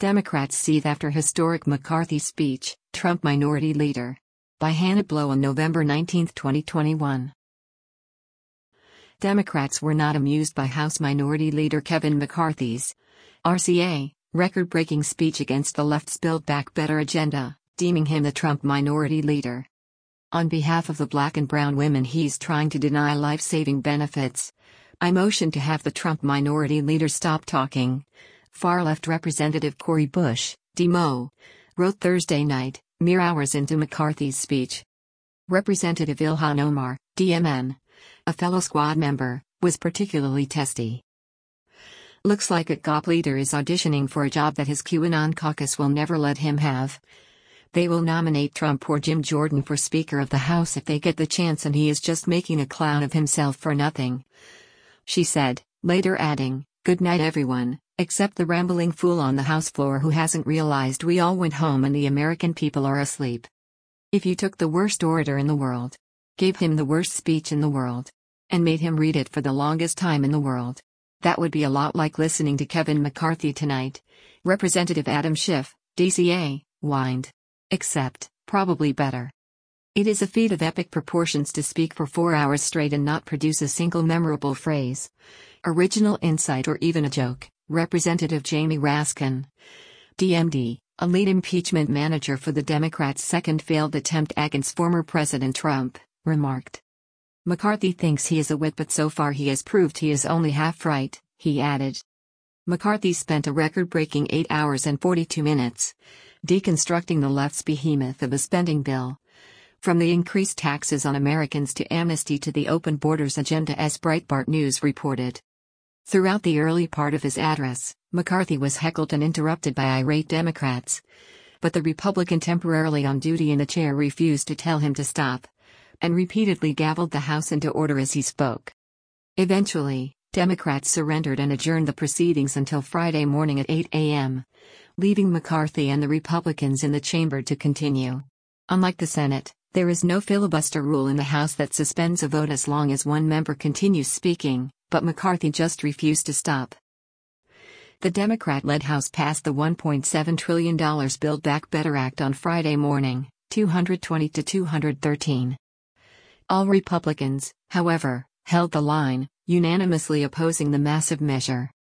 Democrats seethe after historic McCarthy speech, Trump Minority Leader. By Hannah Blow on November 19, 2021. Democrats were not amused by House Minority Leader Kevin McCarthy's RCA, record-breaking speech against the left's Build Back Better agenda, deeming him the Trump Minority Leader. On behalf of the black and brown women he's trying to deny life-saving benefits, I motion to have the Trump Minority Leader stop talking, far-left Representative Cori Bush, D-Mo, wrote Thursday night, mere hours into McCarthy's speech. Representative Ilhan Omar, DMN, a fellow squad member, was particularly testy. Looks like a GOP leader is auditioning for a job that his QAnon caucus will never let him have. They will nominate Trump or Jim Jordan for Speaker of the House if they get the chance, and he is just making a clown of himself for nothing, she said, later adding, "Good night everyone, except the rambling fool on the House floor who hasn't realized we all went home and the American people are asleep. If you took the worst orator in the world, gave him the worst speech in the world, and made him read it for the longest time in the world, that would be a lot like listening to Kevin McCarthy tonight," Representative Adam Schiff, DCA, whined. Except, probably better. It is a feat of epic proportions to speak for 4 hours straight and not produce a single memorable phrase, original insight, or even a joke, Representative Jamie Raskin, DMD, a lead impeachment manager for the Democrats' second failed attempt against former President Trump, remarked. McCarthy thinks he is a wit, but so far he has proved he is only half right, he added. McCarthy spent a record-breaking 8 hours and 42 minutes deconstructing the left's behemoth of a spending bill. From the increased taxes on Americans to amnesty to the open borders agenda, as Breitbart News reported. Throughout the early part of his address, McCarthy was heckled and interrupted by irate Democrats. But the Republican temporarily on duty in the chair refused to tell him to stop, and repeatedly gavelled the House into order as he spoke. Eventually, Democrats surrendered and adjourned the proceedings until Friday morning at 8 a.m., leaving McCarthy and the Republicans in the chamber to continue. Unlike the Senate, there is no filibuster rule in the House that suspends a vote as long as one member continues speaking, but McCarthy just refused to stop. The Democrat-led House passed the $1.7 trillion Build Back Better Act on Friday morning, 220 to 213. All Republicans, however, held the line, unanimously opposing the massive measure.